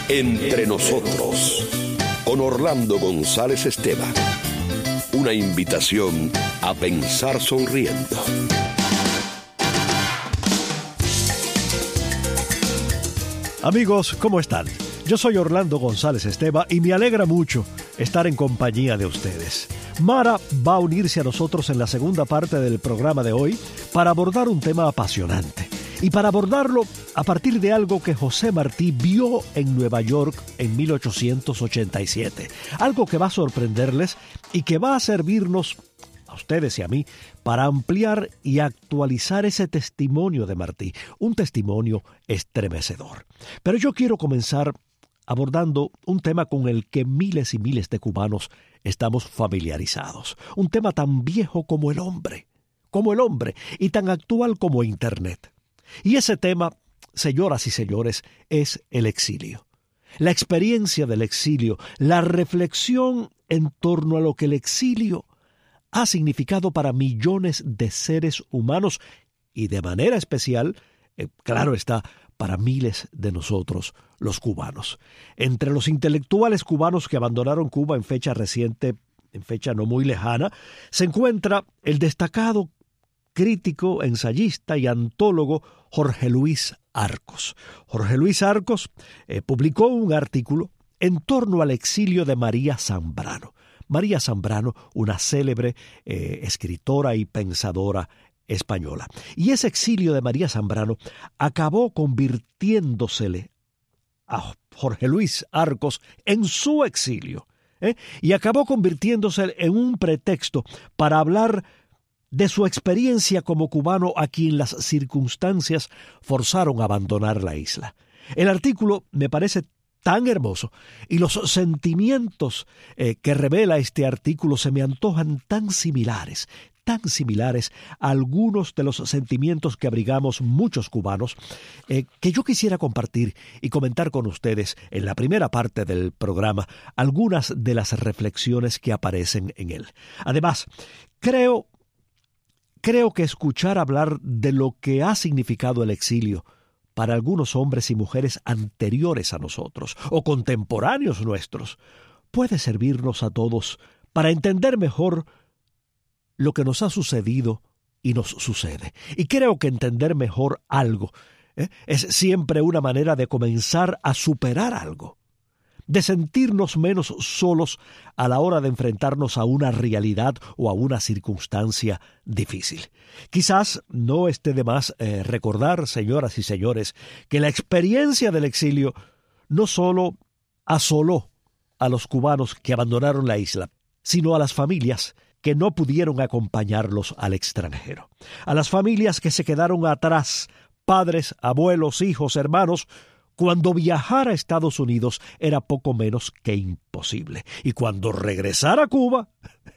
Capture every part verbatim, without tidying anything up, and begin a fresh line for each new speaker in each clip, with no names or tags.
Entre nosotros, con Orlando González Esteban. Una invitación a pensar sonriendo.
Amigos, ¿cómo están? Yo soy Orlando González Esteban y me alegra mucho estar en compañía de ustedes. Mara va a unirse a nosotros en la segunda parte del programa de hoy para abordar un tema apasionante. Y para abordarlo a partir de algo que José Martí vio en Nueva York en mil ochocientos ochenta y siete. Algo que va a sorprenderles y que va a servirnos a ustedes y a mí para ampliar y actualizar ese testimonio de Martí. Un testimonio estremecedor. Pero yo quiero comenzar abordando un tema con el que miles y miles de cubanos estamos familiarizados. Un tema tan viejo como el hombre, como el hombre, y tan actual como Internet. Y ese tema, señoras y señores, es el exilio. La experiencia del exilio, la reflexión en torno a lo que el exilio ha significado para millones de seres humanos y de manera especial, eh, claro está, para miles de nosotros, los cubanos. Entre los intelectuales cubanos que abandonaron Cuba en fecha reciente, en fecha no muy lejana, se encuentra el destacado crítico, ensayista y antólogo Jorge Luis Arcos. Jorge Luis Arcos eh, publicó un artículo en torno al exilio de María Zambrano. María Zambrano, una célebre eh, escritora y pensadora española. Y ese exilio de María Zambrano acabó convirtiéndosele a Jorge Luis Arcos en su exilio, ¿eh? y acabó convirtiéndose en un pretexto para hablar de su experiencia como cubano a quien las circunstancias forzaron a abandonar la isla. El artículo me parece tan hermoso y los sentimientos eh, que revela este artículo se me antojan tan similares, tan similares a algunos de los sentimientos que abrigamos muchos cubanos, eh, que yo quisiera compartir y comentar con ustedes en la primera parte del programa algunas de las reflexiones que aparecen en él. Además, creo Creo que escuchar hablar de lo que ha significado el exilio para algunos hombres y mujeres anteriores a nosotros o contemporáneos nuestros puede servirnos a todos para entender mejor lo que nos ha sucedido y nos sucede. Y creo que entender mejor algo ¿eh? es siempre una manera de comenzar a superar algo, de sentirnos menos solos a la hora de enfrentarnos a una realidad o a una circunstancia difícil. Quizás no esté de más eh, recordar, señoras y señores, que la experiencia del exilio no solo asoló a los cubanos que abandonaron la isla, sino a las familias que no pudieron acompañarlos al extranjero, a las familias que se quedaron atrás, padres, abuelos, hijos, hermanos, cuando viajar a Estados Unidos era poco menos que imposible. Y cuando regresar a Cuba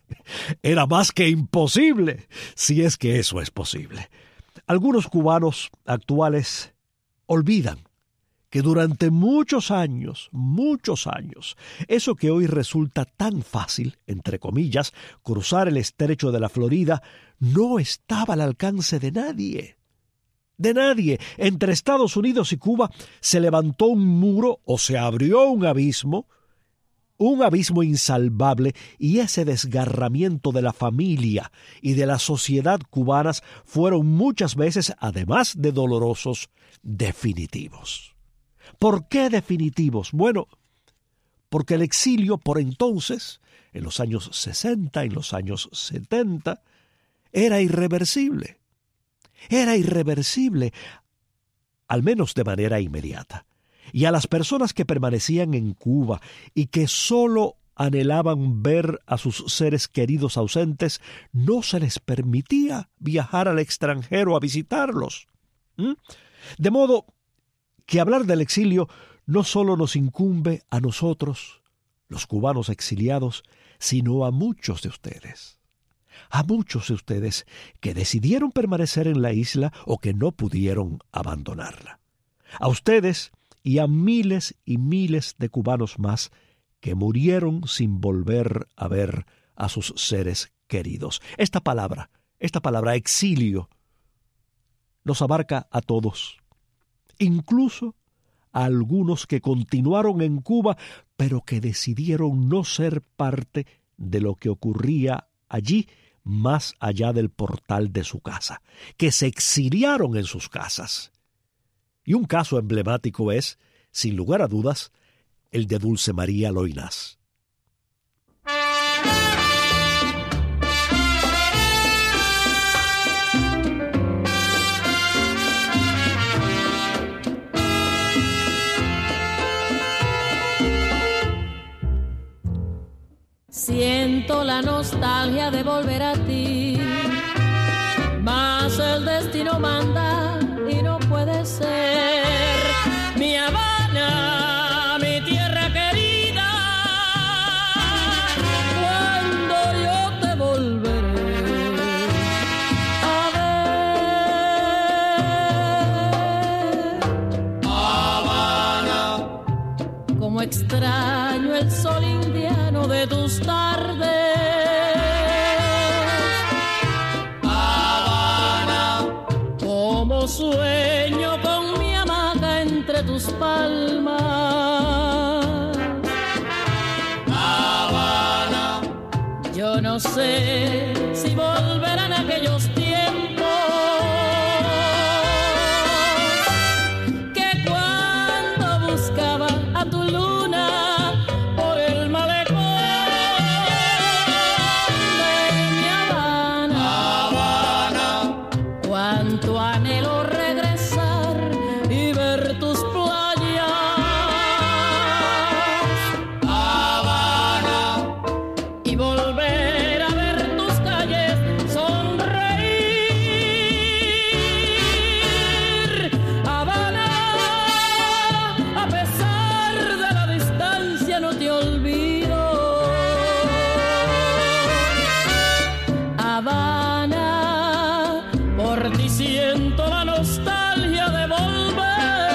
era más que imposible, si es que eso es posible. Algunos cubanos actuales olvidan que durante muchos años, muchos años, eso que hoy resulta tan fácil, entre comillas, cruzar el estrecho de la Florida, no estaba al alcance de nadie. De nadie. Entre Estados Unidos y Cuba se levantó un muro o se abrió un abismo, un abismo insalvable, y ese desgarramiento de la familia y de la sociedad cubanas fueron muchas veces, además de dolorosos, definitivos. ¿Por qué definitivos? Bueno, porque el exilio por entonces, en los años sesenta, en los años setenta, era irreversible. Era irreversible, al menos de manera inmediata. Y a las personas que permanecían en Cuba y que solo anhelaban ver a sus seres queridos ausentes, no se les permitía viajar al extranjero a visitarlos. ¿Mm? De modo que hablar del exilio no solo nos incumbe a nosotros, los cubanos exiliados, sino a muchos de ustedes. A muchos de ustedes que decidieron permanecer en la isla o que no pudieron abandonarla. A ustedes y a miles y miles de cubanos más que murieron sin volver a ver a sus seres queridos. Esta palabra, esta palabra exilio, nos abarca a todos, incluso a algunos que continuaron en Cuba, pero que decidieron no ser parte de lo que ocurría allí más allá del portal de su casa, que se exiliaron en sus casas. Y un caso emblemático es, sin lugar a dudas, el de Dulce María Loynaz.
Siento la nostalgia de volver a ti, mas el destino manda y no puede ser. Mi Habana, mi tierra querida, cuando yo te volveré a ver. Habana, como extraño el sol indiano de tus tardes. Habana, como sueño con mi hamaca entre tus palmas. Habana, yo no sé si volverán aquellos tiempos que cuando buscaba a tu luna por el malecón de mi Habana. Habana, cuánto anhelo regresar y ver tus playas. Habana, y volver a ver tus calles sonreír. Habana, a pesar de la distancia no te olvido. Habana, por ti siento la nostalgia de volver.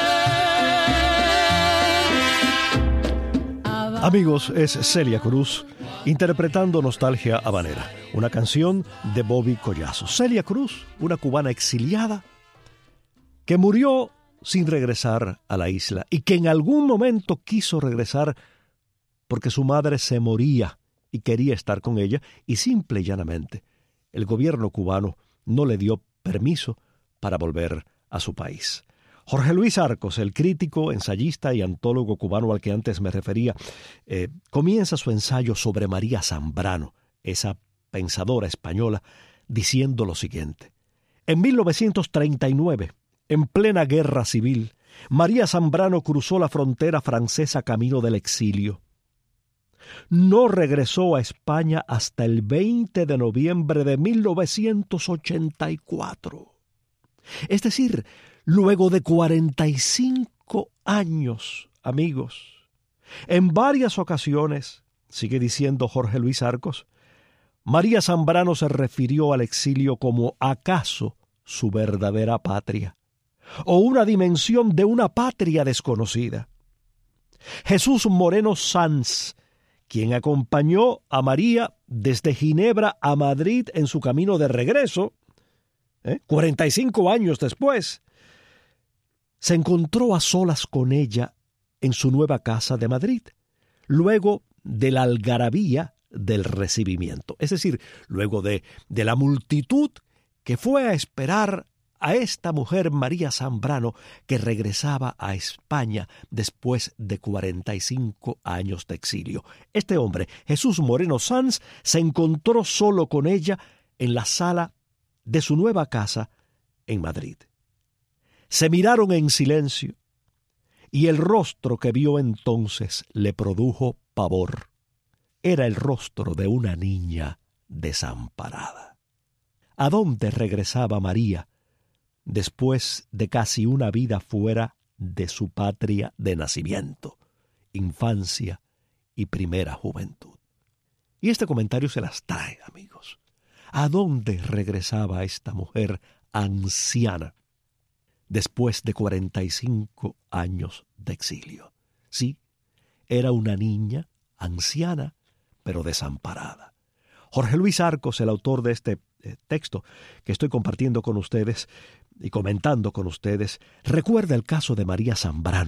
Habana.
Amigos, es Celia Cruz interpretando Nostalgia Habanera, una canción de Bobby Collazo. Celia Cruz, una cubana exiliada que murió sin regresar a la isla y que en algún momento quiso regresar porque su madre se moría y quería estar con ella, y simple y llanamente el gobierno cubano no le dio permiso para volver a su país. Jorge Luis Arcos, el crítico, ensayista y antólogo cubano al que antes me refería, eh, comienza su ensayo sobre María Zambrano, esa pensadora española, diciendo lo siguiente. En mil novecientos treinta y nueve, en plena guerra civil, María Zambrano cruzó la frontera francesa camino del exilio. No regresó a España hasta el veinte de noviembre de mil novecientos ochenta y cuatro. Es decir, luego de cuarenta y cinco años, amigos. En varias ocasiones, sigue diciendo Jorge Luis Arcos, María Zambrano se refirió al exilio como acaso su verdadera patria, o una dimensión de una patria desconocida. Jesús Moreno Sanz, quien acompañó a María desde Ginebra a Madrid en su camino de regreso, ¿eh? cuarenta y cinco años después, se encontró a solas con ella en su nueva casa de Madrid, luego de la algarabía del recibimiento, es decir, luego de, de la multitud que fue a esperar a esta mujer María Zambrano, que regresaba a España después de cuarenta y cinco años de exilio. Este hombre, Jesús Moreno Sanz, se encontró solo con ella en la sala de su nueva casa en Madrid. Se miraron en silencio y el rostro que vio entonces le produjo pavor. Era el rostro de una niña desamparada. ¿A dónde regresaba María después de casi una vida fuera de su patria de nacimiento, infancia y primera juventud? Y este comentario se las trae, amigos. ¿A dónde regresaba esta mujer anciana después de cuarenta y cinco años de exilio? Sí, era una niña anciana, pero desamparada. Jorge Luis Arcos, el autor de este eh, texto que estoy compartiendo con ustedes y comentando con ustedes, recuerda el caso de María Zambrano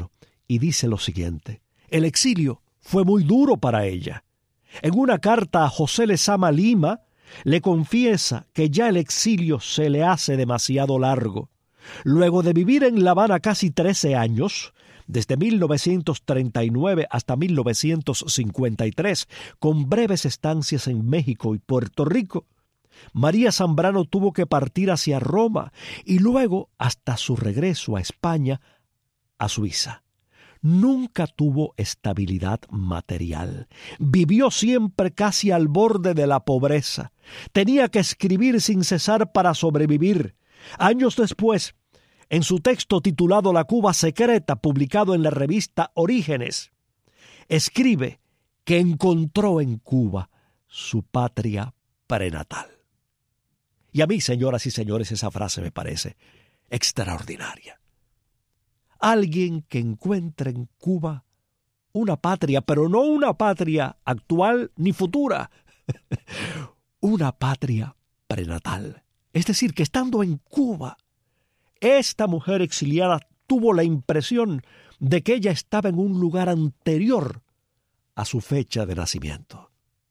y dice lo siguiente: el exilio fue muy duro para ella. En una carta a José Lezama Lima, le confiesa que ya el exilio se le hace demasiado largo. Luego de vivir en La Habana casi trece años, desde mil novecientos treinta y nueve hasta mil novecientos cincuenta y tres, con breves estancias en México y Puerto Rico, María Zambrano tuvo que partir hacia Roma y luego hasta su regreso a España, a Suiza. Nunca tuvo estabilidad material. Vivió siempre casi al borde de la pobreza. Tenía que escribir sin cesar para sobrevivir. Años después, en su texto titulado La Cuba Secreta, publicado en la revista Orígenes, escribe que encontró en Cuba su patria prenatal. Y a mí, señoras y señores, esa frase me parece extraordinaria. Alguien que encuentre en Cuba una patria, pero no una patria actual ni futura, una patria prenatal. Es decir, que estando en Cuba, esta mujer exiliada tuvo la impresión de que ella estaba en un lugar anterior a su fecha de nacimiento.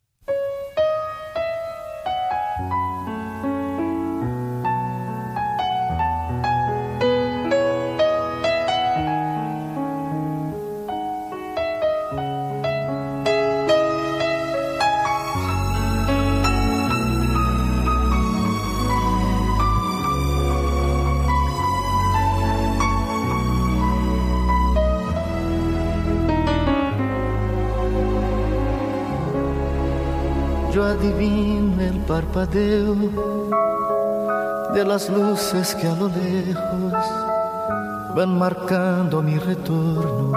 Yo adivino el parpadeo de las luces que a lo lejos van marcando mi retorno.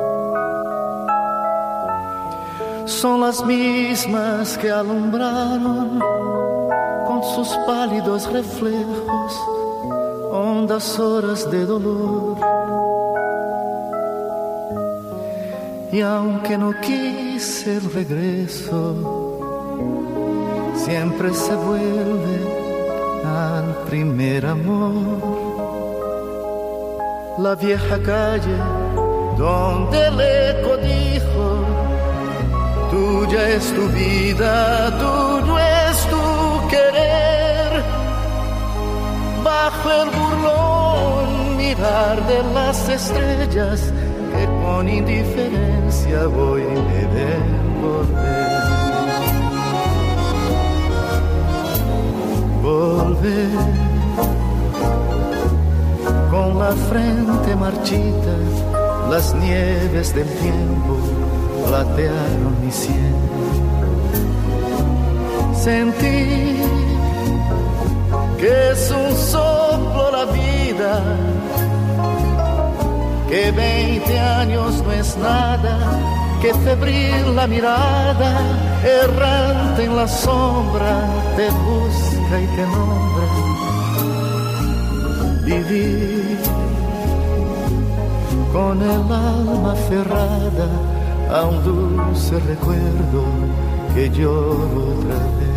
Son las mismas que alumbraron con sus pálidos reflejos hondas horas de dolor. Y aunque no quise el regreso, siempre se vuelve al primer amor. La vieja calle donde el eco dijo: tuya es tu vida, tuyo es tu querer. Bajo el burlón mirar de las estrellas que con indiferencia voy me ven volver. Volver con la frente marchita, las nieves del tiempo platearon mi sien. Sentí que es un soplo la vida, que veinte años no es nada, que febril la mirada, errante en la sombra, te busca y te nombra. Vivir con el alma aferrada a un dulce recuerdo que lloro otra vez.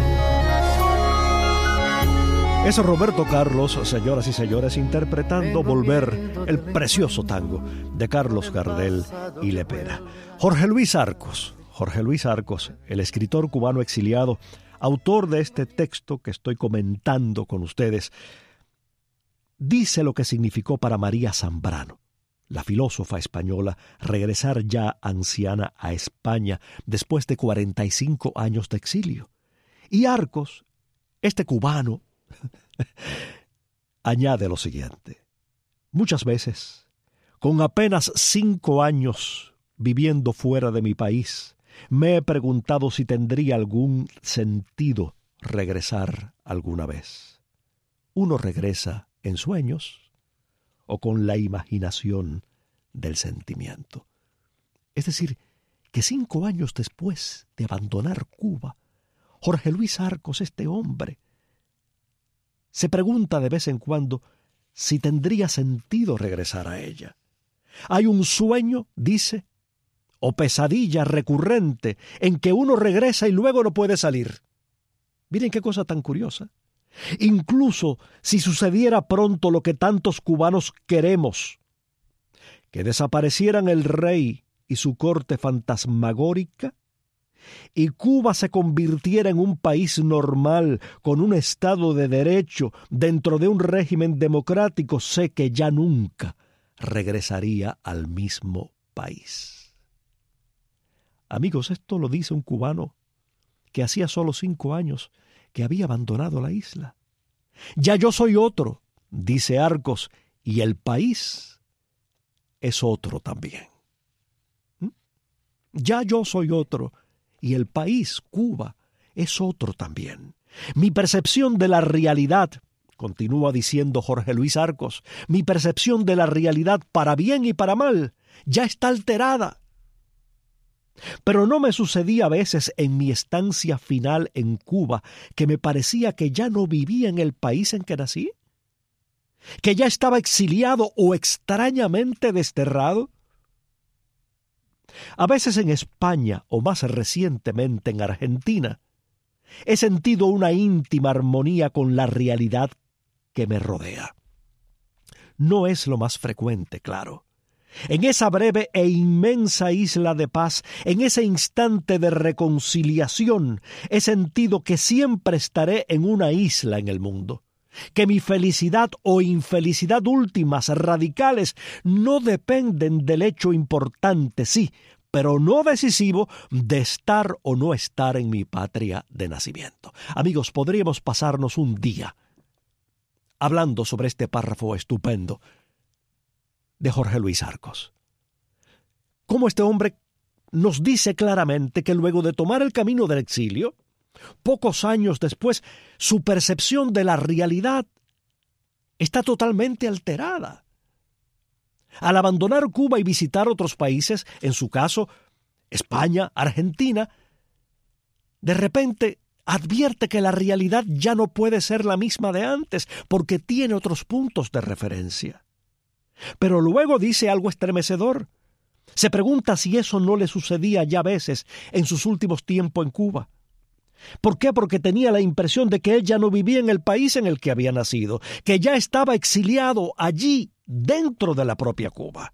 Es Roberto Carlos, señoras y señores, interpretando Volver, el precioso tango de Carlos Gardel y Lepera. Jorge Luis Arcos, Jorge Luis Arcos, el escritor cubano exiliado, autor de este texto que estoy comentando con ustedes, dice lo que significó para María Zambrano, la filósofa española, regresar ya anciana a España después de cuarenta y cinco años de exilio. Y Arcos, este cubano, añade lo siguiente: muchas veces, con apenas cinco años viviendo fuera de mi país, me he preguntado si tendría algún sentido regresar alguna vez. Uno regresa en sueños o con la imaginación del sentimiento. Es decir, que cinco años después de abandonar Cuba, Jorge Luis Arcos, este hombre, se pregunta de vez en cuando si tendría sentido regresar a ella. Hay un sueño, dice, o pesadilla recurrente en que uno regresa y luego no puede salir. Miren qué cosa tan curiosa. Incluso si sucediera pronto lo que tantos cubanos queremos, que desaparecieran el rey y su corte fantasmagórica, y Cuba se convirtiera en un país normal, con un Estado de Derecho, dentro de un régimen democrático, sé que ya nunca regresaría al mismo país. Amigos, esto lo dice un cubano que hacía solo cinco años que había abandonado la isla. Ya yo soy otro, dice Arcos, y el país es otro también. ¿Mm? Ya yo soy otro, y el país, Cuba, es otro también. Mi percepción de la realidad, continúa diciendo Jorge Luis Arcos, mi percepción de la realidad para bien y para mal, ya está alterada. Pero no me sucedía a veces en mi estancia final en Cuba que me parecía que ya no vivía en el país en que nací, que ya estaba exiliado o extrañamente desterrado. A veces en España, o más recientemente en Argentina, he sentido una íntima armonía con la realidad que me rodea. No es lo más frecuente, claro. En esa breve e inmensa isla de paz, en ese instante de reconciliación, he sentido que siempre estaré en una isla en el mundo, que mi felicidad o infelicidad últimas, radicales, no dependen del hecho importante, sí, pero no decisivo, de estar o no estar en mi patria de nacimiento. Amigos, podríamos pasarnos un día hablando sobre este párrafo estupendo de Jorge Luis Arcos. Cómo este hombre nos dice claramente que luego de tomar el camino del exilio, pocos años después, su percepción de la realidad está totalmente alterada. Al abandonar Cuba y visitar otros países, en su caso, España, Argentina, de repente advierte que la realidad ya no puede ser la misma de antes, porque tiene otros puntos de referencia. Pero luego dice algo estremecedor. Se pregunta si eso no le sucedía ya a veces en sus últimos tiempos en Cuba. ¿Por qué? Porque tenía la impresión de que él ya no vivía en el país en el que había nacido, que ya estaba exiliado allí, dentro de la propia Cuba.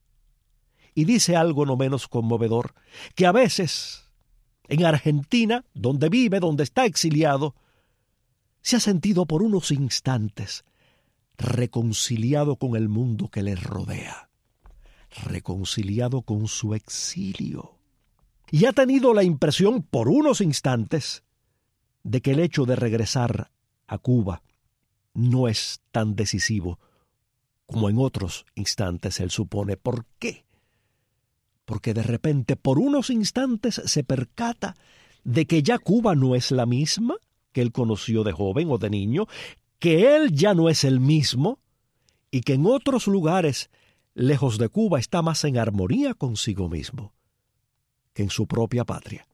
Y dice algo no menos conmovedor, que a veces, en Argentina, donde vive, donde está exiliado, se ha sentido por unos instantes reconciliado con el mundo que le rodea, reconciliado con su exilio. Y ha tenido la impresión por unos instantes de que el hecho de regresar a Cuba no es tan decisivo como en otros instantes él supone. ¿Por qué? Porque de repente por unos instantes se percata de que ya Cuba no es la misma que él conoció de joven o de niño, que él ya no es el mismo y que en otros lugares, lejos de Cuba, está más en armonía consigo mismo que en su propia patria.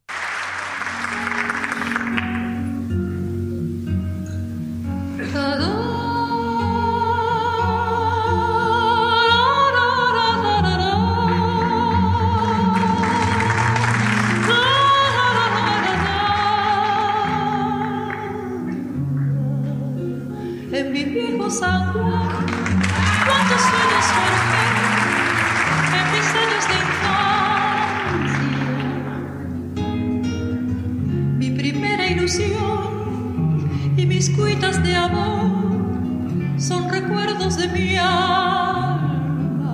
En mi viejo San Juan, cuántos sueños forjé en mis años de infancia. Mi primera ilusión y mis cuitas de amor son recuerdos de mi alma.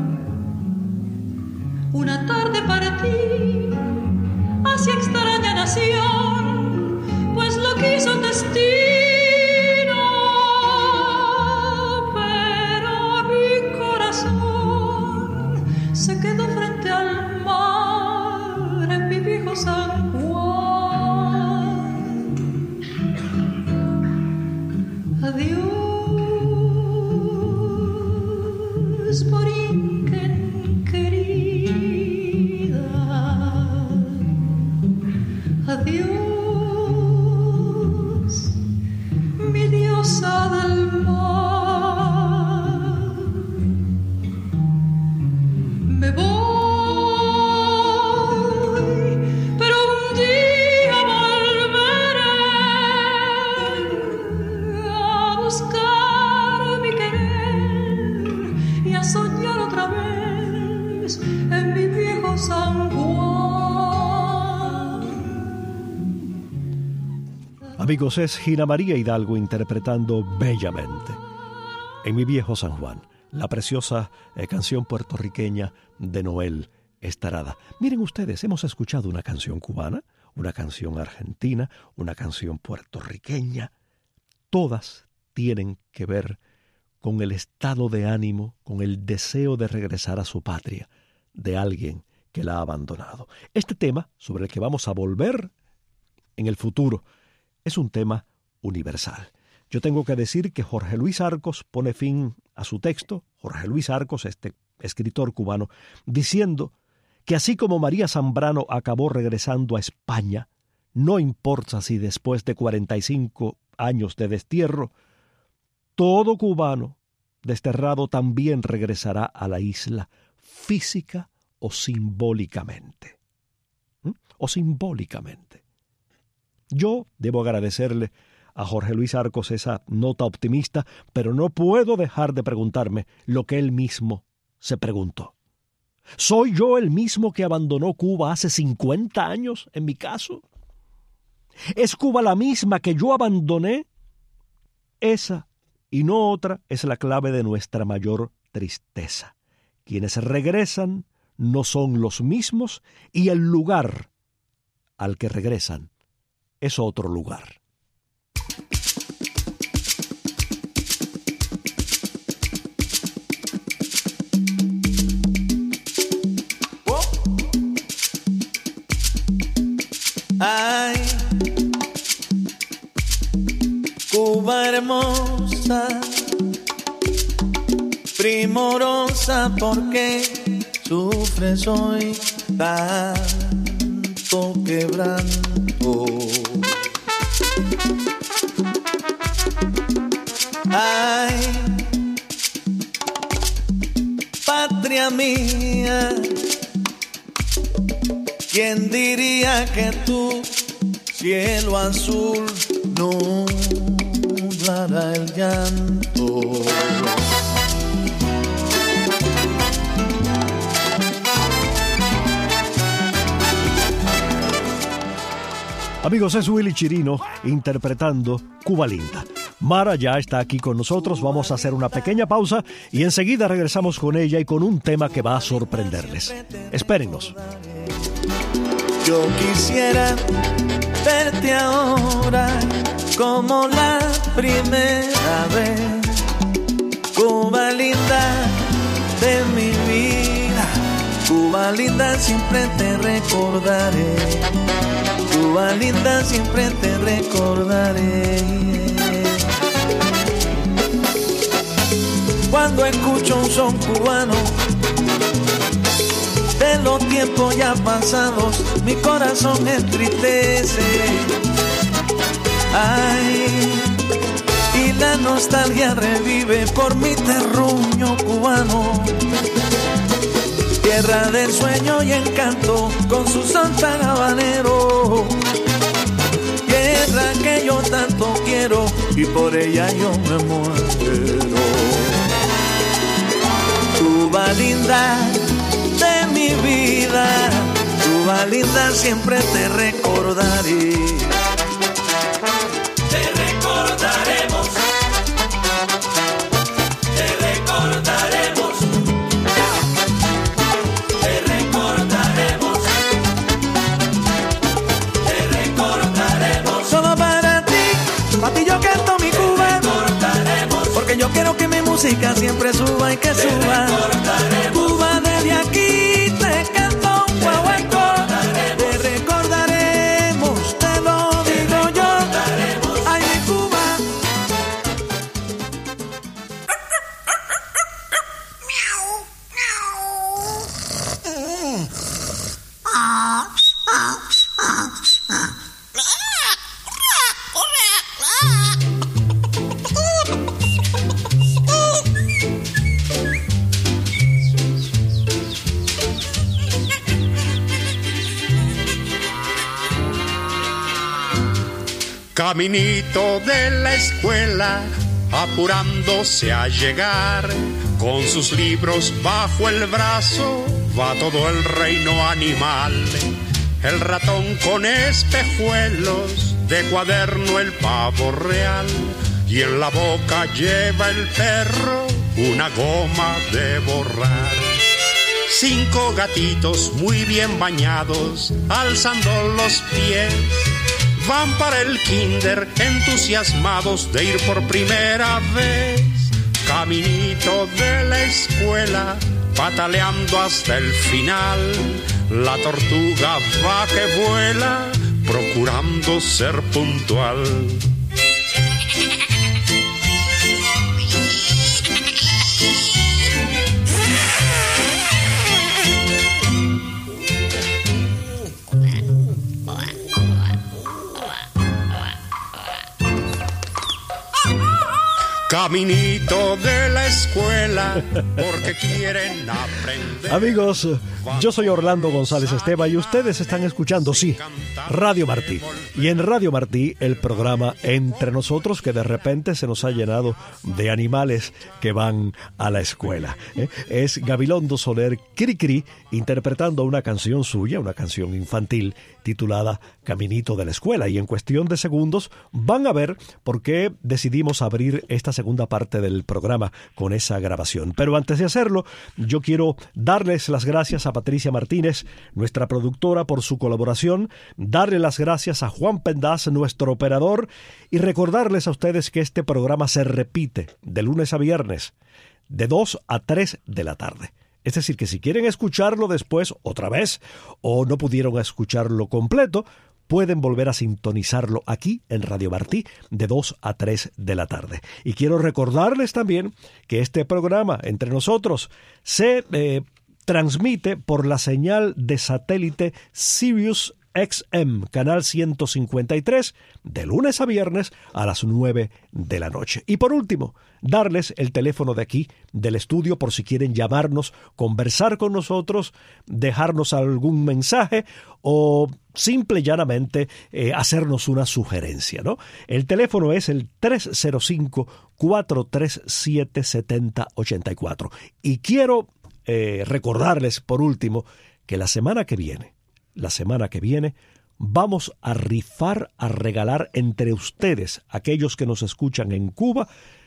Una tarde partí hacia extraña nación, pues lo quiso el destino. Se quedó frente al mar en mi viejo San Juan. Adiós, Borinquen querida. Adiós, mi diosa del mar. Me voy, pero en mi viejo San Juan.
Amigos, es Gina María Hidalgo interpretando Bellamente en mi viejo San Juan, la preciosa eh, canción puertorriqueña de Noel Estarada. Miren ustedes, hemos escuchado una canción cubana, una canción argentina, una canción puertorriqueña. Todas tienen que ver con el estado de ánimo, con el deseo de regresar a su patria de alguien que la ha abandonado. Este tema, sobre el que vamos a volver en el futuro, es un tema universal. Yo tengo que decir que Jorge Luis Arcos pone fin a su texto, Jorge Luis Arcos, este escritor cubano, diciendo que así como María Zambrano acabó regresando a España, no importa si después de cuarenta y cinco años de destierro, todo cubano desterrado también regresará a la isla, física o simbólicamente. ¿Mm? O simbólicamente. Yo debo agradecerle a Jorge Luis Arcos esa nota optimista, pero no puedo dejar de preguntarme lo que él mismo se preguntó. ¿Soy yo el mismo que abandonó Cuba hace cincuenta años, en mi caso? ¿Es Cuba la misma que yo abandoné? Esa y no otra es la clave de nuestra mayor tristeza. Quienes regresan no son los mismos y el lugar al que regresan es otro lugar.
Ay, Cuba hermosa, primorosa, porque sufres hoy tanto quebranto. Ay, patria mía, ¿quién diría que tu cielo azul nublará el llanto?
Amigos, es Willy Chirino interpretando Cuba Linda. Mara ya está aquí con nosotros, vamos a hacer una pequeña pausa y enseguida regresamos con ella y con un tema que va a sorprenderles. Espérennos.
Yo quisiera verte ahora como la primera vez, Cuba linda de mi vida, Cuba linda siempre te recordaré, Cuba linda siempre te recordaré. Cuando escucho un son cubano de los tiempos ya pasados, mi corazón entristece. Ay, y la nostalgia revive por mi terruño cubano, tierra del sueño y encanto con su son tan habanero, tierra que yo tanto quiero y por ella yo me muero. Cuba linda de mi vida, Cuba linda siempre te recordaré. Te recordaremos, te recordaremos, te recordaremos, te recordaremos. Solo para ti, para ti yo canto mi Cuba, porque yo quiero que mi música siempre suba y que suba. Cuba desde aquí te canto un guaguancó. Te recordaremos, te lo digo yo. Ay, mi Cuba.
Caminito de la escuela, apurándose a llegar, con sus libros bajo el brazo, va todo el reino animal. El ratón con espejuelos, de cuaderno el pavo real, y en la boca lleva el perro una goma de borrar. Cinco gatitos muy bien bañados, alzando los pies, van para el kinder entusiasmados de ir por primera vez. Caminito de la escuela, pataleando hasta el final, la tortuga va que vuela, procurando ser puntual. Caminito de la escuela, porque quieren aprender.
Amigos, yo soy Orlando González Esteva y ustedes están escuchando, sí, Radio Martí. Y en Radio Martí, el programa Entre Nosotros, que de repente se nos ha llenado de animales que van a la escuela. ¿eh? Es Gabilondo Soler Cricri interpretando una canción suya, una canción infantil titulada Caminito de la Escuela. Y en cuestión de segundos van a ver por qué decidimos abrir esta segunda parte del programa con esa grabación. Pero antes de hacerlo, yo quiero darles las gracias a Patricia Martínez, nuestra productora, por su colaboración, darle las gracias a Juan Pendaz, nuestro operador, y recordarles a ustedes que este programa se repite de lunes a viernes, de dos a tres de la tarde. Es decir, que si quieren escucharlo después otra vez, o no pudieron escucharlo completo, pueden volver a sintonizarlo aquí en Radio Martí de dos a tres de la tarde. Y quiero recordarles también que este programa, Entre Nosotros, se eh, transmite por la señal de satélite Sirius X M, canal ciento cincuenta y tres, de lunes a viernes a las nueve de la noche. Y por último, darles el teléfono de aquí, del estudio, por si quieren llamarnos, conversar con nosotros, dejarnos algún mensaje o simple y llanamente eh, hacernos una sugerencia, ¿no? El teléfono es el tres cero cinco, cuatro tres siete, siete cero ocho cuatro. Y quiero eh, recordarles, por último, que la semana que viene, la semana que viene, vamos a rifar, a regalar entre ustedes, aquellos que nos escuchan en Cuba,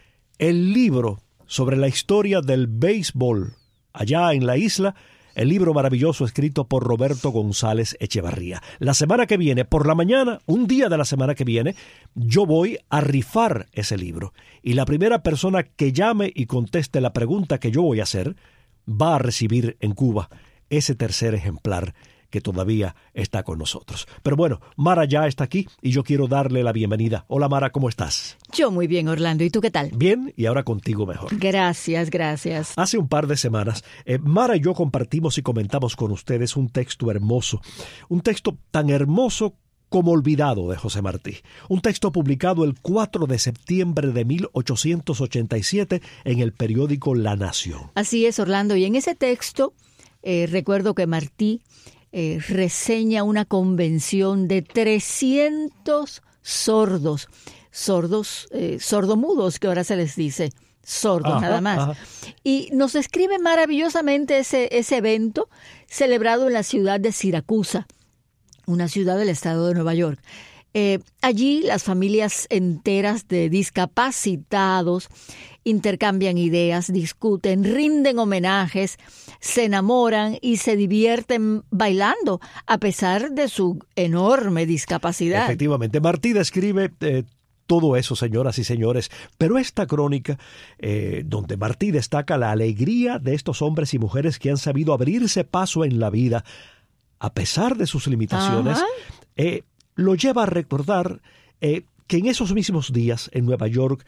el libro sobre la historia del béisbol allá en la isla, el libro maravilloso escrito por Roberto González Echevarría. La semana que viene, por la mañana, un día de la semana que viene, yo voy a rifar ese libro. Y la primera persona que llame y conteste la pregunta que yo voy a hacer, va a recibir en Cuba ese tercer ejemplar que todavía está con nosotros. Pero bueno, Mara ya está aquí y yo quiero darle la bienvenida. Hola Mara, ¿cómo estás?
Yo muy bien, Orlando. ¿Y tú qué tal?
Bien, y ahora contigo mejor.
Gracias, gracias.
Hace un par de semanas, eh, Mara y yo compartimos y comentamos con ustedes un texto hermoso. Un texto tan hermoso como olvidado de José Martí. Un texto publicado el cuatro de septiembre de mil ochocientos ochenta y siete en el periódico La Nación.
Así es, Orlando. Y en ese texto, eh, recuerdo que Martí Eh, reseña una convención de trescientos sordos, sordos, eh, sordomudos, que ahora se les dice sordos, ajá, nada más. Ajá. Y nos describe maravillosamente ese, ese evento celebrado en la ciudad de Siracusa, una ciudad del estado de Nueva York. Eh, allí las familias enteras de discapacitados intercambian ideas, discuten, rinden homenajes, se enamoran y se divierten bailando a pesar de su enorme discapacidad.
Efectivamente, Martí describe eh, todo eso, señoras y señores, pero esta crónica, eh, donde Martí destaca la alegría de estos hombres y mujeres que han sabido abrirse paso en la vida a pesar de sus limitaciones, eh, lo lleva a recordar eh, que en esos mismos días en Nueva York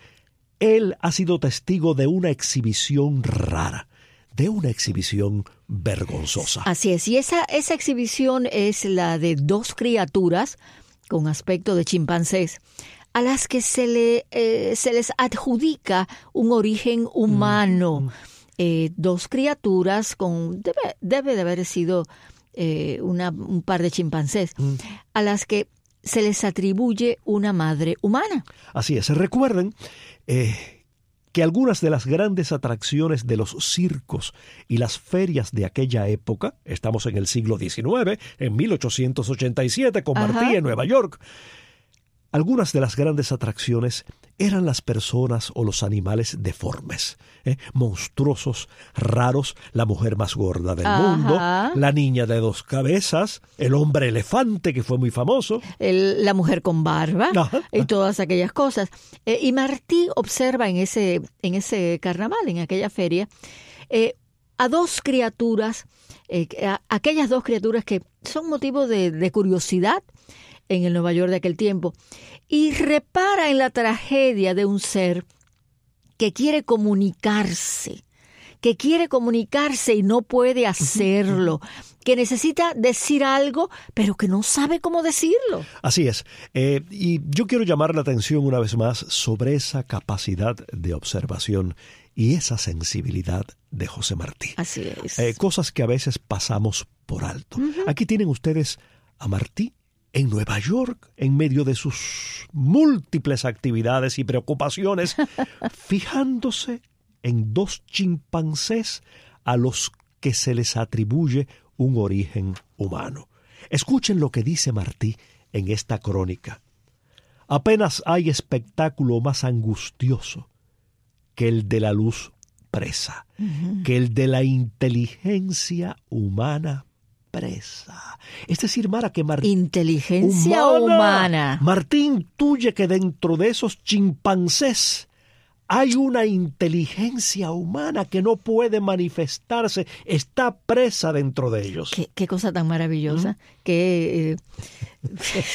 él ha sido testigo de una exhibición rara, de una exhibición vergonzosa.
Así es, y esa, esa exhibición es la de dos criaturas con aspecto de chimpancés, a las que se, le, eh, se les adjudica un origen humano. Mm. Eh, dos criaturas con debe, debe de haber sido eh, una, un par de chimpancés, mm. a las que se les atribuye una madre humana.
Así es. Recuerden, eh, que algunas de las grandes atracciones de los circos y las ferias de aquella época, estamos en el siglo diecinueve, en mil ochocientos ochenta y siete, con Martí Ajá. en Nueva York, algunas de las grandes atracciones eran las personas o los animales deformes, ¿eh? monstruosos, raros, la mujer más gorda del Ajá. mundo, la niña de dos cabezas, el hombre elefante, que fue muy famoso.
El, la mujer con barba Ajá. y todas aquellas cosas. Eh, y Martí observa en ese, en ese carnaval, en aquella feria, eh, a dos criaturas, eh, a, aquellas dos criaturas que son motivo de, de curiosidad en el Nueva York de aquel tiempo, y repara en la tragedia de un ser que quiere comunicarse, que quiere comunicarse y no puede hacerlo, que necesita decir algo, pero que no sabe cómo decirlo.
Así es. Eh, y yo quiero llamar la atención una vez más sobre esa capacidad de observación y esa sensibilidad de José Martí.
Así es.
Eh, cosas que a veces pasamos por alto. Uh-huh. Aquí tienen ustedes a Martí en Nueva York, en medio de sus múltiples actividades y preocupaciones, fijándose en dos chimpancés a los que se les atribuye un origen humano. Escuchen lo que dice Martí en esta crónica. Apenas hay espectáculo más angustioso que el de la luz presa, uh-huh. que el de la inteligencia humana presa. Es decir, Mara, que Martí...
Inteligencia humana. humana.
Martí intuye que dentro de esos chimpancés hay una inteligencia humana que no puede manifestarse, está presa dentro de ellos.
Qué, qué cosa tan maravillosa, ¿Mm? que... Eh,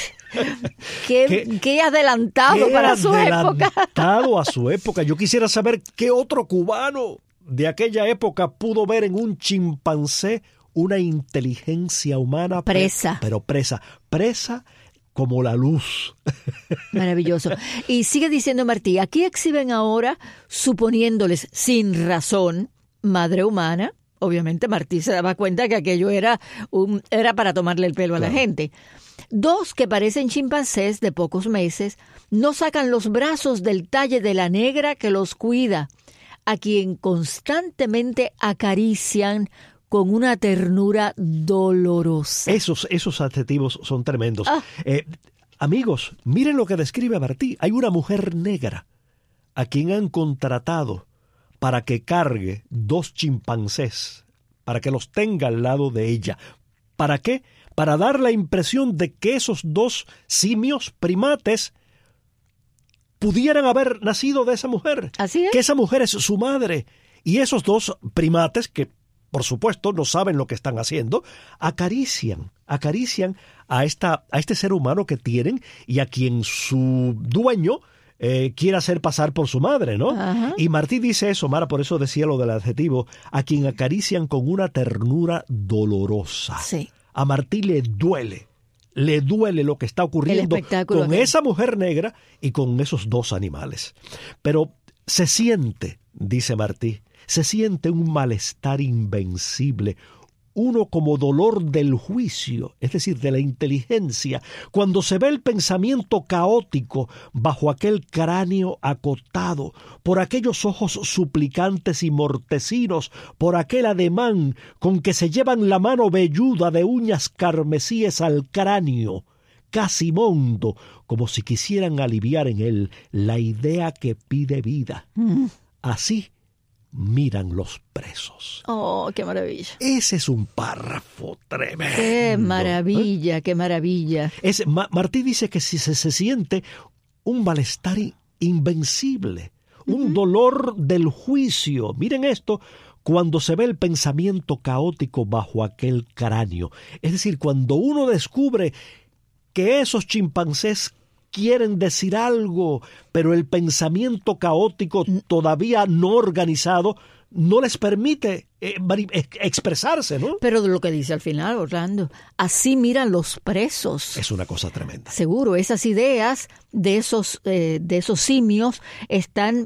Qué, ¿Qué, qué adelantado qué para su
adelantado
época.
Adelantado a su época. Yo quisiera saber qué otro cubano de aquella época pudo ver en un chimpancé una inteligencia humana
presa.
Pero presa, presa como la luz.
Maravilloso. Y sigue diciendo Martí, aquí exhiben ahora, suponiéndoles sin razón, madre humana. Obviamente Martí se daba cuenta que aquello era, un, era para tomarle el pelo claro. a la gente. Dos que parecen chimpancés de pocos meses no sacan los brazos del talle de la negra que los cuida, a quien constantemente acarician con una ternura dolorosa.
Esos, esos adjetivos son tremendos. Ah. Eh, amigos, miren lo que describe Martí. Hay una mujer negra a quien han contratado para que cargue dos chimpancés, para que los tenga al lado de ella. ¿Para qué? Para dar la impresión de que esos dos simios primates pudieran haber nacido de esa mujer.
Así es.
Que esa mujer es su madre. Y esos dos primates, que por supuesto no saben lo que están haciendo, acarician, acarician a, esta, a este ser humano que tienen y a quien su dueño eh, quiere hacer pasar por su madre, ¿no? Ajá. Y Martí dice eso, Mara, por eso decía lo del adjetivo, a quien acarician con una ternura dolorosa.
Sí.
A Martí le duele, le duele lo que está ocurriendo con
de...
esa mujer negra y con esos dos animales. Pero se siente, dice Martí, se siente un malestar invencible, uno como dolor del juicio, es decir, de la inteligencia, cuando se ve el pensamiento caótico bajo aquel cráneo acotado, por aquellos ojos suplicantes y mortecinos, por aquel ademán con que se llevan la mano velluda de uñas carmesíes al cráneo, casi mondo, como si quisieran aliviar en él la idea que pide vida. Mm. Así miran los presos.
¡Oh, qué maravilla!
Ese es un párrafo tremendo.
¡Qué maravilla, ¿eh? qué maravilla!
Es, Ma, Martí dice que si se, se siente un malestar invencible, uh-huh. un dolor del juicio. Miren esto, cuando se ve el pensamiento caótico bajo aquel cráneo. Es decir, cuando uno descubre que esos chimpancés quieren decir algo, pero el pensamiento caótico todavía no organizado no les permite eh, expresarse, ¿no?
Pero de lo que dice al final, Orlando, así miran los presos.
Es una cosa tremenda.
Seguro, esas ideas de esos, eh, de esos simios están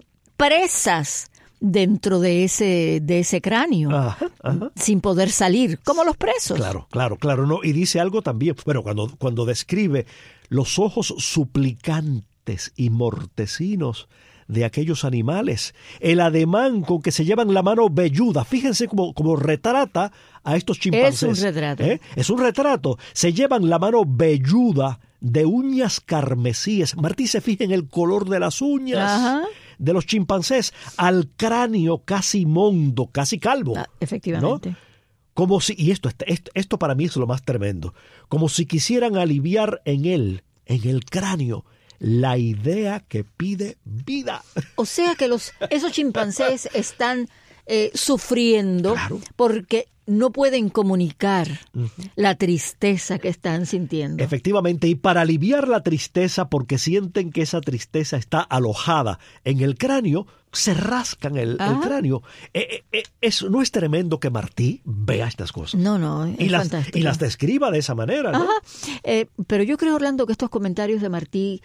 presas dentro de ese, de ese cráneo, ajá, ajá. sin poder salir, como los presos.
Claro, claro, claro. No, y dice algo también, bueno, cuando, cuando describe los ojos suplicantes y mortecinos de aquellos animales, el ademán con que se llevan la mano velluda. Fíjense cómo, cómo retrata a estos chimpancés.
Es un retrato.
¿Eh? Es un retrato. Se llevan la mano velluda de uñas carmesíes. Martí se fija en el color de las uñas.
Ajá.
De los chimpancés, al cráneo casi mondo, casi calvo.
Ah, efectivamente.
¿No? Como si, y esto, esto, esto para mí es lo más tremendo, como si quisieran aliviar en él, en el cráneo, la idea que pide vida.
O sea que los esos chimpancés están eh, sufriendo
Claro.
porque no pueden comunicar uh-huh. la tristeza que están sintiendo.
Efectivamente, y para aliviar la tristeza, porque sienten que esa tristeza está alojada en el cráneo, se rascan el, el cráneo. Eh, eh, eso no es tremendo que Martí vea estas cosas.
No, no, es
y las,
fantástico.
Y las describa de esa manera, ¿no?
Ajá. Eh, pero yo creo, Orlando, que estos comentarios de Martí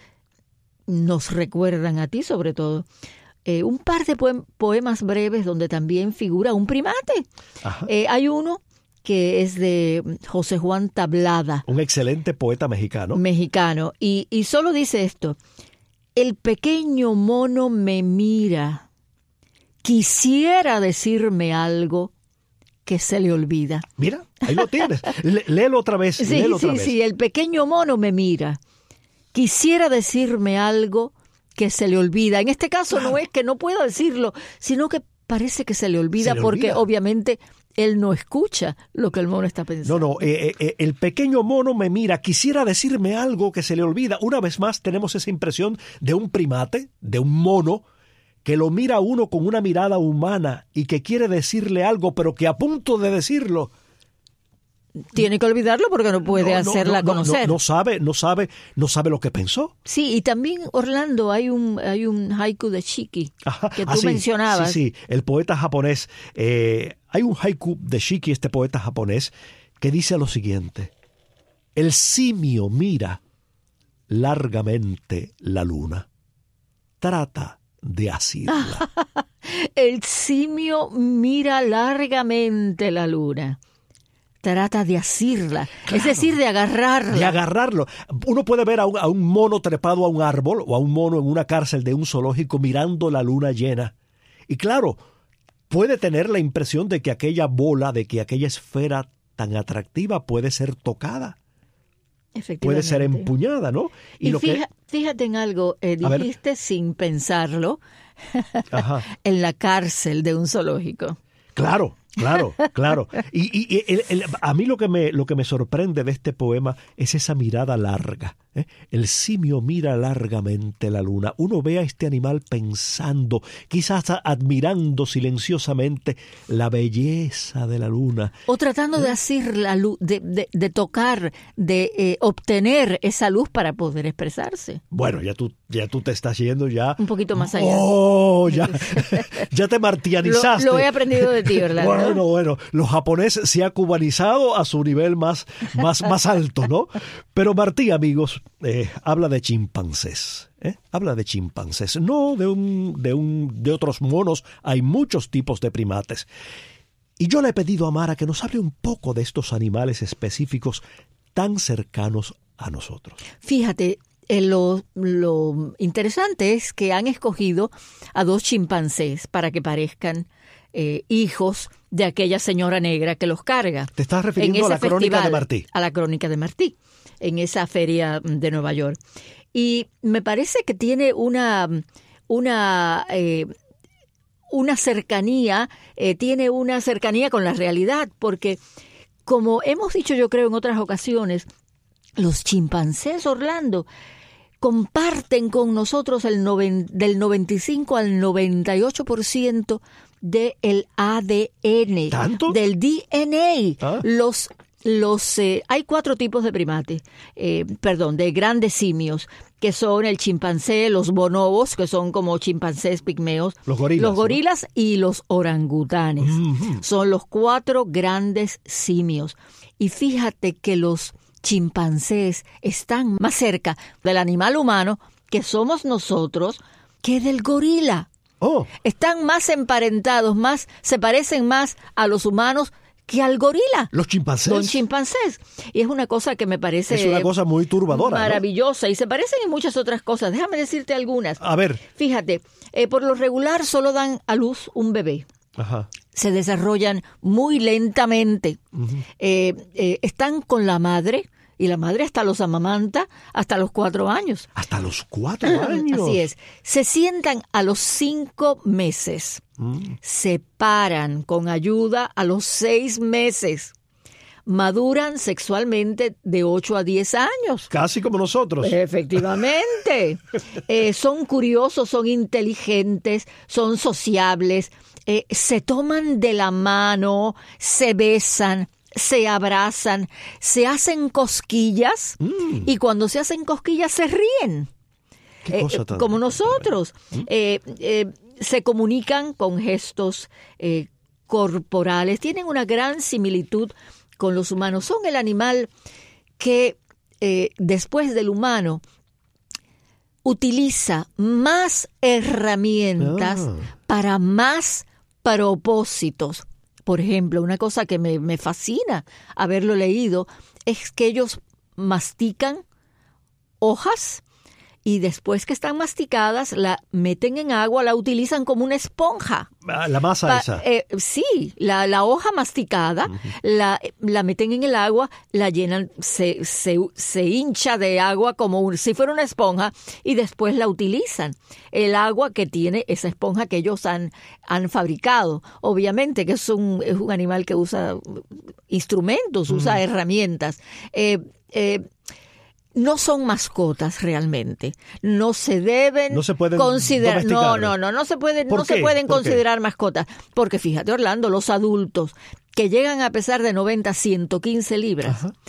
nos recuerdan a ti, sobre todo, eh, un par de poem- poemas breves donde también figura un primate. Eh, hay uno que es de José Juan Tablada.
Un excelente poeta mexicano.
Mexicano. Y, y solo dice esto: el pequeño mono me mira, quisiera decirme algo que se le olvida.
Mira, ahí lo tienes. Le, léelo otra vez.
Sí,
léelo
sí,
otra vez.
sí, el pequeño mono me mira, quisiera decirme algo que se le olvida. En este caso claro. no es que no pueda decirlo, sino que parece que se le olvida se le porque olvida. Obviamente él no escucha lo que el mono está pensando.
No, no, eh, eh, el pequeño mono me mira, quisiera decirme algo que se le olvida. Una vez más tenemos esa impresión de un primate, de un mono, que lo mira a uno con una mirada humana y que quiere decirle algo, pero que a punto de decirlo
tiene que olvidarlo porque no puede
no, no,
hacerla
no, no,
conocer.
No, no sabe, no sabe, no sabe lo que pensó.
Sí, y también, Orlando, hay un hay un haiku de Shiki
Ajá,
que tú
ah, sí,
mencionabas.
Sí, sí, el poeta japonés. Eh, hay un haiku de Shiki, este poeta japonés, que dice lo siguiente: el simio mira largamente la luna, trata de asirla.
El simio mira largamente la luna, trata de asirla, claro, es decir, de agarrarla.
De agarrarlo. Uno puede ver a un, a un mono trepado a un árbol o a un mono en una cárcel de un zoológico mirando la luna llena. Y claro, puede tener la impresión de que aquella bola, de que aquella esfera tan atractiva puede ser tocada. Puede ser empuñada, ¿no?
Y, y lo fija, que... fíjate en algo, eh, dijiste sin pensarlo, en la cárcel de un zoológico.
Claro, claro, claro. Y, y, y el, el, a mí lo que, me, lo que me sorprende de este poema es esa mirada larga. ¿eh? El simio mira largamente la luna. Uno ve a este animal pensando, quizás admirando silenciosamente la belleza de la luna.
O tratando ¿Eh? de asir la luz, de, de, de tocar, de eh, obtener esa luz para poder expresarse.
Bueno, ya tú, ya tú te estás yendo ya...
Un poquito más allá.
¡Oh! Ya, ya te martianizaste.
Lo, lo he aprendido de ti, ¿verdad?
Bueno, ¿no? bueno. Los japoneses se ha cubanizado a su nivel más, más, más alto, ¿no? Pero Martí, amigos, eh, habla de chimpancés. ¿eh? Habla de chimpancés. No de, un, de, un, de otros monos. Hay muchos tipos de primates. Y yo le he pedido a Mara que nos hable un poco de estos animales específicos tan cercanos a nosotros.
Fíjate, eh, lo, lo interesante es que han escogido a dos chimpancés para que parezcan eh, hijos de aquella señora negra que los carga.
¿Te estás refiriendo a la
festival,
crónica de Martí?
A la crónica de Martí, en esa feria de Nueva York. Y me parece que tiene una... una eh, una cercanía, eh, tiene una cercanía con la realidad, porque como hemos dicho yo creo en otras ocasiones, los chimpancés, Orlando, comparten con nosotros el noven, del noventa y cinco al noventa y ocho por ciento del A D N,
¿tanto?
Del D N A.
¿Ah?
Los Los, eh, hay cuatro tipos de primates, eh, perdón, de grandes simios, que son el chimpancé, los bonobos, que son como chimpancés pigmeos,
los gorilas,
los gorilas ¿no? y los orangutanes.
Uh-huh.
Son los cuatro grandes simios. Y fíjate que los chimpancés están más cerca del animal humano, que somos nosotros, que del gorila.
Oh.
Están más emparentados, más, se parecen más a los humanos que al gorila.
Los chimpancés.
Son chimpancés. Y es una cosa que me parece...
Es una cosa muy turbadora,
maravillosa,
¿no?
Y se parecen en muchas otras cosas. Déjame decirte algunas.
A ver.
Fíjate, eh, por lo regular solo dan a luz un bebé.
Ajá.
Se desarrollan muy lentamente. Uh-huh. eh, eh, están con la madre... Y la madre hasta los amamanta hasta los cuatro años.
¿Hasta los cuatro años?
Así es. Se sientan a los cinco meses. Mm. Se paran con ayuda a los seis meses. Maduran sexualmente de ocho a diez años.
Casi como nosotros.
Efectivamente. eh, son curiosos, son inteligentes, son sociables, eh, se toman de la mano, se besan, se abrazan, se hacen cosquillas mm. y cuando se hacen cosquillas se ríen.
¿Qué cosa tan...
eh, como nosotros. ¿Mm? Eh, eh, se comunican con gestos eh, corporales. Tienen una gran similitud con los humanos. Son el animal que eh, después del humano utiliza más herramientas ah. para más propósitos. Por ejemplo, una cosa que me, me fascina haberlo leído es que ellos mastican hojas y después que están masticadas la meten en agua, la utilizan como una esponja.
La masa pa, esa.
Eh, sí, la, la hoja masticada, uh-huh. la, la meten en el agua, la llenan, se, se, se hincha de agua como un, si fuera una esponja y después la utilizan. El agua que tiene esa esponja que ellos han, han fabricado. Obviamente que es un, es un animal que usa instrumentos, uh-huh. usa herramientas. Eh, eh, No son mascotas realmente. No se deben
no se pueden
considerar. No, no, no, no se pueden, no se pueden considerar mascotas. Porque fíjate, Orlando, los adultos que llegan a pesar de noventa a ciento quince libras Ajá.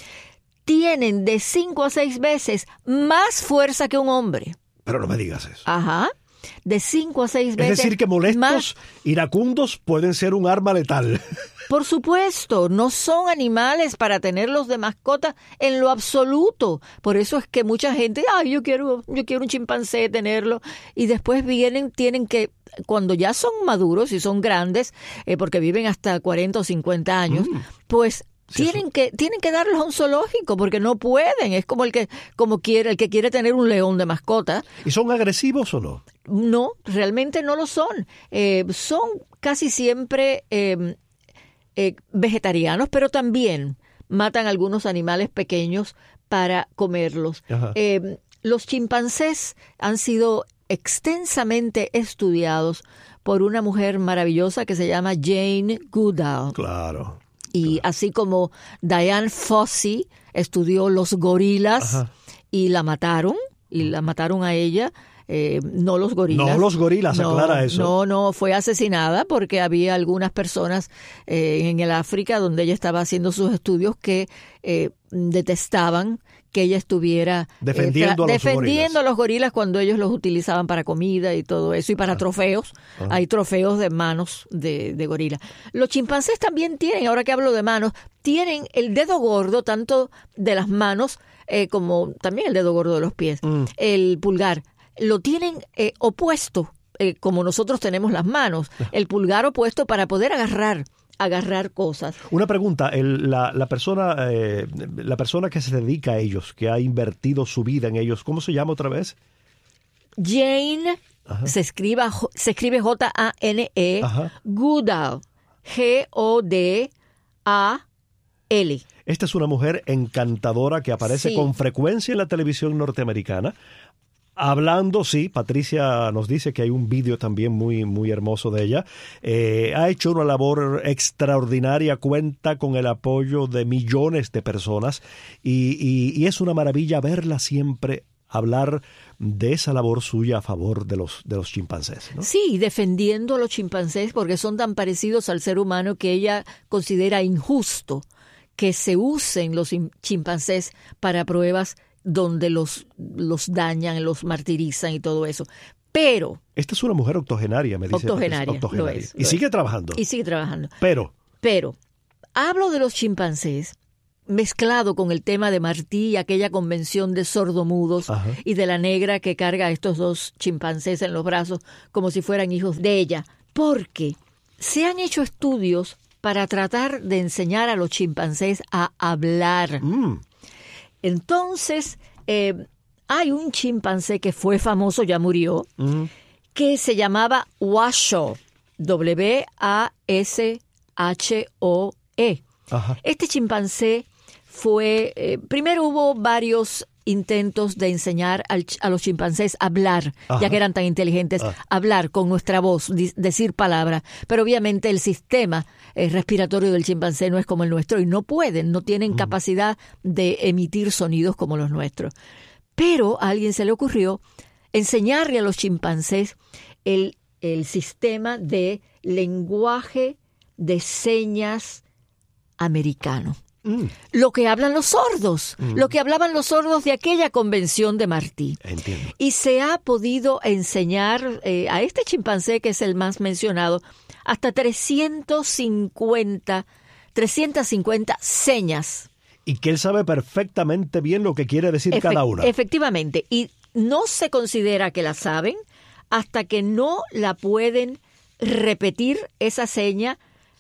tienen de cinco a seis veces más fuerza que un hombre.
Pero no me digas eso.
Ajá. De cinco a seis veces.
Es decir, que molestos,
más...
iracundos pueden ser un arma letal.
Por supuesto, no son animales para tenerlos de mascota en lo absoluto. Por eso es que mucha gente, ay, yo quiero, yo quiero un chimpancé, tenerlo. Y después vienen, tienen que, cuando ya son maduros y son grandes, eh, porque viven hasta cuarenta o cincuenta años, mm. pues sí, tienen que, tienen que darlos a un zoológico porque no pueden. Es como el que, como quiere, el que quiere tener un león de mascota.
¿Y son agresivos o no?
No, realmente no lo son. Eh, son casi siempre eh, eh, vegetarianos, pero también matan algunos animales pequeños para comerlos. Eh, los chimpancés han sido extensamente estudiados por una mujer maravillosa que se llama Jane Goodall.
Claro.
Y así como Diane Fossey estudió los gorilas Ajá. y la mataron, y la mataron a ella, eh, no los gorilas.
No los gorilas,
no,
aclara eso.
No, no, fue asesinada porque había algunas personas eh, en el África donde ella estaba haciendo sus estudios que eh, detestaban que ella estuviera
defendiendo,
eh, tra-
a, los
defendiendo
a
los gorilas cuando ellos los utilizaban para comida y todo eso, y para ah. trofeos. Ah. Hay trofeos de manos de, de gorila. Los chimpancés también tienen, ahora que hablo de manos, tienen el dedo gordo tanto de las manos eh, como también el dedo gordo de los pies, mm. el pulgar. Lo tienen eh, opuesto, eh, como nosotros tenemos las manos, el pulgar opuesto para poder agarrar agarrar cosas.
Una pregunta, el, la, la persona eh, la persona que se dedica a ellos, que ha invertido su vida en ellos, ¿cómo se llama otra vez?
Jane, Ajá. se escribe, se escribe J A N E, Ajá. Goodall, G O D A L.
Esta es una mujer encantadora que aparece sí. con frecuencia en la televisión norteamericana. Hablando, sí, Patricia nos dice que hay un vídeo también muy, muy hermoso de ella. Eh, ha hecho una labor extraordinaria, cuenta con el apoyo de millones de personas y, y, y es una maravilla verla siempre hablar de esa labor suya a favor de los, de los chimpancés, ¿no?
Sí, defendiendo a los chimpancés porque son tan parecidos al ser humano que ella considera injusto que se usen los chimpancés para pruebas donde los, los dañan, los martirizan y todo eso. Pero...
Esta es una mujer octogenaria, me dice.
Octogenaria, octogenaria. Lo es,
y
lo
sigue
es.
trabajando.
Y sigue trabajando.
Pero...
Pero, hablo de los chimpancés mezclado con el tema de Martí y aquella convención de sordomudos Ajá. y de la negra que carga a estos dos chimpancés en los brazos como si fueran hijos de ella. Porque se han hecho estudios para tratar de enseñar a los chimpancés a hablar.
Mm.
Entonces, eh, hay un chimpancé que fue famoso, ya murió, mm. que se llamaba Washoe, W A S H O E.
Ajá.
Este chimpancé fue, eh, primero hubo varios intentos de enseñar al, a los chimpancés a hablar, Ajá. ya que eran tan inteligentes, Ajá. hablar con nuestra voz, di, decir palabras, pero obviamente el sistema eh, respiratorio del chimpancé no es como el nuestro y no pueden, no tienen mm. capacidad de emitir sonidos como los nuestros. Pero a alguien se le ocurrió enseñarle a los chimpancés el, el sistema de lenguaje de señas americano. Mm. Lo que hablan los sordos, mm. lo que hablaban los sordos de aquella convención de Martí.
Entiendo.
Y se ha podido enseñar eh, a este chimpancé, que es el más mencionado, hasta trescientas cincuenta señas.
Y que él sabe perfectamente bien lo que quiere decir
Efe-
cada una.
Efectivamente. Y no se considera que la saben hasta que no la pueden repetir esa seña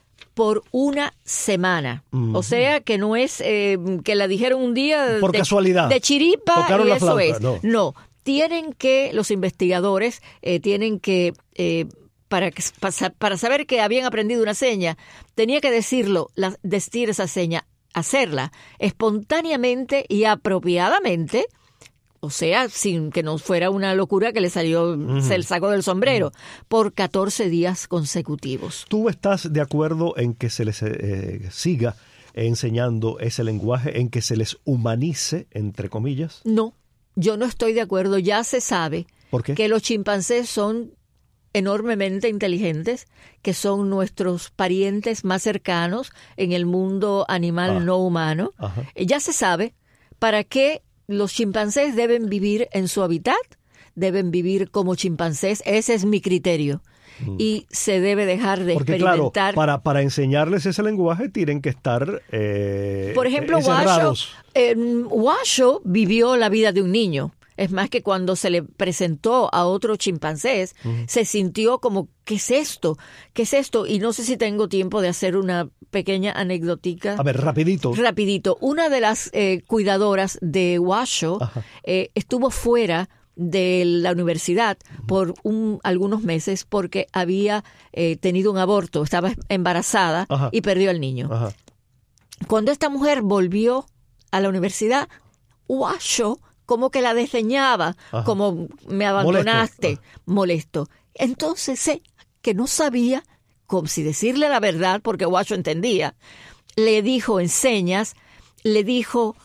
por una semana. Mm. O sea, que no es eh, que la dijeron un día
por
de,
casualidad.
de chiripa
Tocaron
y
la
eso
flauta,
es.
No.
no, tienen que, los investigadores eh, tienen que, eh, para, para saber que habían aprendido una seña, tenía que decirlo, la, decir esa seña, hacerla espontáneamente y apropiadamente. O sea, sin que no fuera una locura que le salió, uh-huh. se le sacó del sombrero, uh-huh. por catorce días consecutivos.
¿Tú estás de acuerdo en que se les eh, siga enseñando ese lenguaje, en que se les humanice, entre comillas?
No, yo no estoy de acuerdo. Ya se sabe
¿Por qué?
que los chimpancés son enormemente inteligentes, que son nuestros parientes más cercanos en el mundo animal ah. no humano. Ajá. Ya se sabe para qué los chimpancés deben vivir en su hábitat, deben vivir como chimpancés. Ese es mi criterio. Mm. Y se debe dejar de
Porque,
experimentar.
Claro, para, para enseñarles ese lenguaje tienen que estar eh,
Por ejemplo,
Washoe
eh, Washoe vivió la vida de un niño. Es más, que cuando se le presentó a otros chimpancés, uh-huh. se sintió como, ¿qué es esto? ¿Qué es esto? Y no sé si tengo tiempo de hacer una pequeña anecdotica.
A ver, rapidito.
Rapidito. Una de las eh, cuidadoras de Washoe eh, estuvo fuera de la universidad uh-huh. por un, algunos meses porque había eh, tenido un aborto, estaba embarazada uh-huh. y perdió al niño. Uh-huh. Cuando esta mujer volvió a la universidad, Washoe como que la desdeñaba, Ajá. como me abandonaste, molesto. molesto. Entonces sé que no sabía, como si decirle la verdad, porque Washoe entendía, le dijo en señas, le dijo,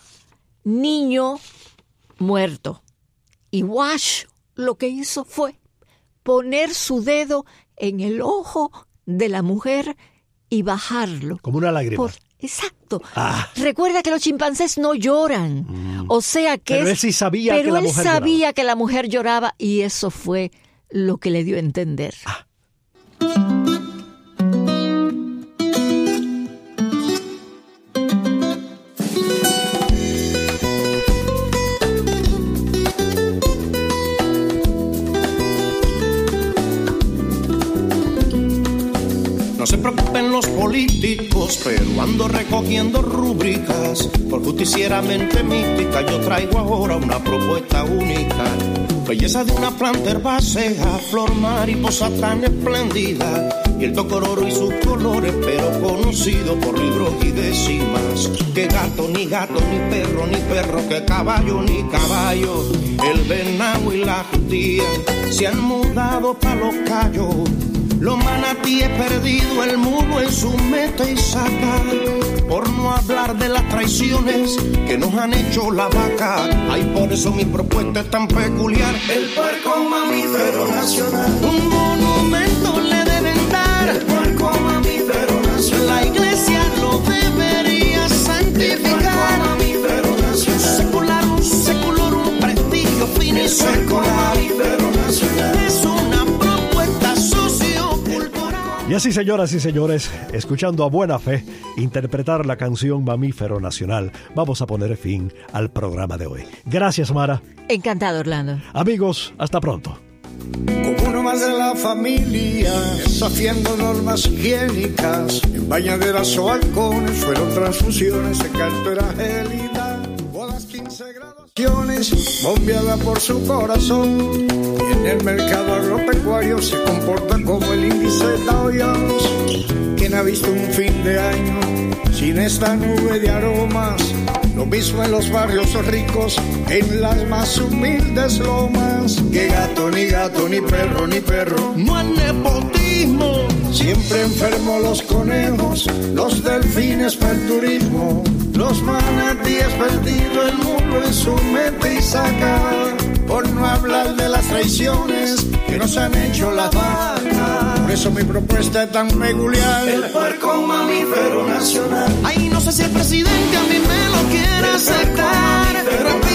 niño muerto. Y Washoe lo que hizo fue poner su dedo en el ojo de la mujer y bajarlo.
Como una lágrima.
Por, exacto.
Ah.
Recuerda que los chimpancés no lloran. Mm. O sea que
Pero
es,
él sí sabía
pero
que la
él
mujer
sabía
lloraba.
que la mujer lloraba y eso fue lo que le dio a entender.
Ah.
No se preocupen los políticos, pero ando recogiendo rúbricas. Por justicieramente mística yo traigo ahora una propuesta única. Belleza de una planta herbácea, flor mariposa tan espléndida. Y el tocororo y sus colores, pero conocido por libros y décimas. Que gato, ni gato, ni perro, ni perro, que caballo, ni caballo. El venado y la judía se han mudado pa' los cayos. Los manatíes perdido, el mulo en su meta y saca. Por no hablar de las traiciones que nos han hecho la vaca. Ay, por eso mi propuesta es tan peculiar. El puerco mamífero nacional. Un monumento le deben dar. El puerco mamífero nacional. La iglesia lo debería santificar. El puerco mamífero nacional. Secular, un secular, un prestigio fino y secular. El puerco mamífero nacional. Es una propuesta sociocultural.
Y así, señoras y señores, escuchando a buena fe interpretar la canción Mamífero Nacional, vamos a poner fin al programa de hoy. Gracias, Mara.
Encantado, Orlando.
Amigos, hasta pronto.
Como uno más de la familia, desafiando normas higiénicas, bañaderas o halcones, fueron transfusiones de cartera gélida, bodas quince graduaciones, bombeada por su corazón. Y en el mercado agropecuario se comporta como el índice Dow Jones. ¿Quién ha visto un fin de año sin esta nube de aromas? Lo mismo en los barrios ricos, en las más humildes lomas. Que gato, ni gato, ni perro, ni perro.
No hay nepotismo.
Siempre enfermos los conejos, los delfines para el turismo. Los manatíes perdido el mundo en su mente y saca. Por no hablar de las traiciones que nos han hecho las vacas. Por eso mi propuesta es tan peculiar.
El puerco mamífero nacional.
Ay, no sé si el presidente a mí me lo quiere aceptar, pero